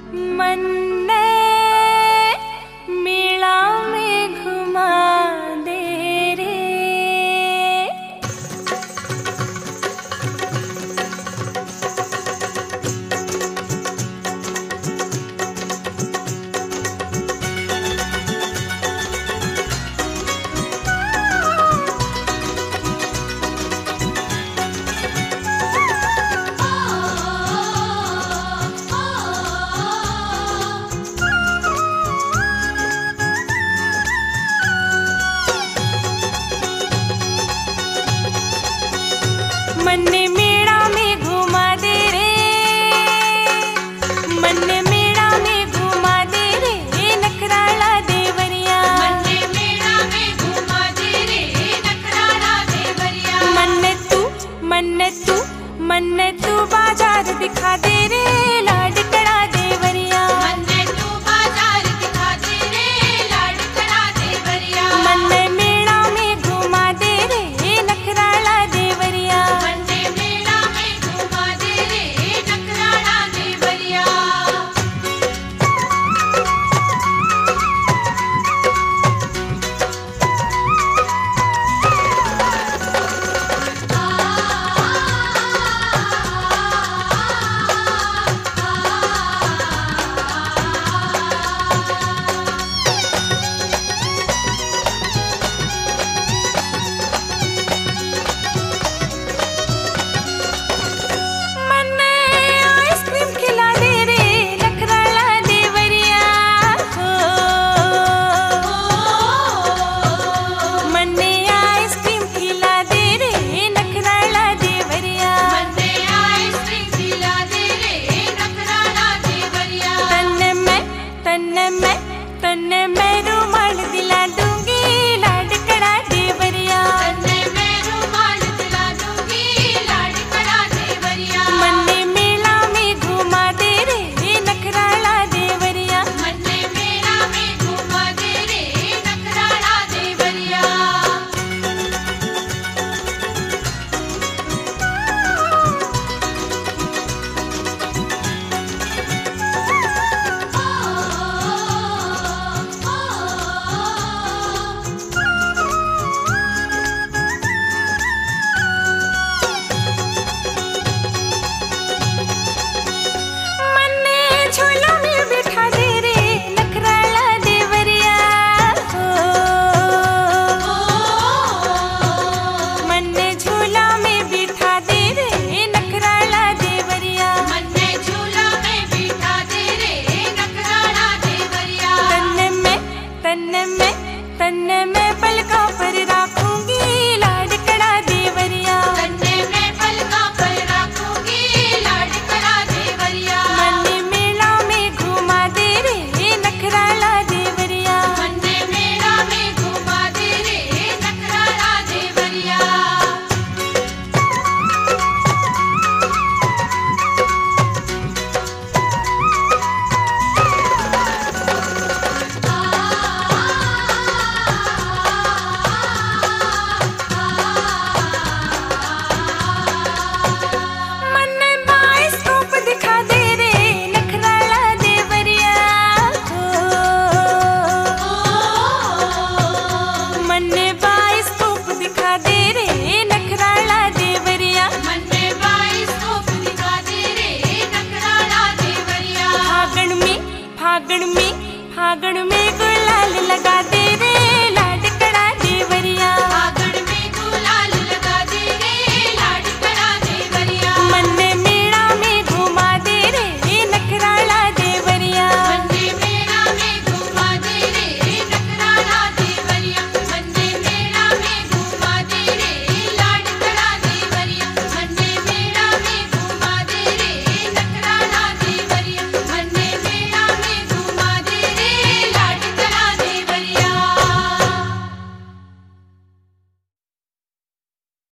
मन्ने मेला में घुमा दे रे। मन्ने मेला में घुमा दे रे, मन्ने मेला में घुमा दे रे, नखराला देवरिया। मन्ने मेला में घुमा दे रे, नखराला देवरिया। मन्ने तू बाजार दिखा दे रे, लाडकड़ा देवरिया। मन्ने तू बाजार दिखा दे रे, लाडकड़ा देवरिया। मन्ने मेला में घुमा दे रे, नखराला देवरिया। मन्ने मेला में घुमा दे रे, नखराला देवरिया। मन्ने आइसक्रीम खिला दे रे, नखराला देवरिया। मन्ने आइसक्रीम खिला दे रे, नखराला देवरिया। मन्ने आइसक्रीम खिला दे रे, नखराला देवरिया। तन्ने मैं रुमाल दिला दूंगी, लाडकड़ा देवरिया। तन्ने मैं रुमाल दिला दूंगी, लाडकड़ा देवरिया। मन्ने मेला में घुमा दे रे, नखराला देवरिया। मन्ने मेला में घुमा दे रे, नखराला देवरिया। मन्ने झूला में बिठा दे रे, नखराला देवरिया। मन्ने झूला में बिठा दे रे, नखराला देवरिया। मन्ने झूला में बिठा दे रे, नखराला देवरिया। तन्ने मैं पलकों पर राखूंगी, लाडकड़ा देवरिया। तन्ने मैं पलकों पर रखूंगी, लाडकड़ा देवरिया। मन्ने मेला में घुमा दे रे, नखराला देवरिया। मन्ने मेला में घुमा दे रे, नखराला देवरिया। मन्ने बाइस्कोप दिखा दे रे, नखराला देवरिया। मन्ने बाइस्कोप दिखा दे रे, नखराला देवरिया। मन्ने बाइस्कोप दिखा दे रे, नखराला देवरिया। फागण में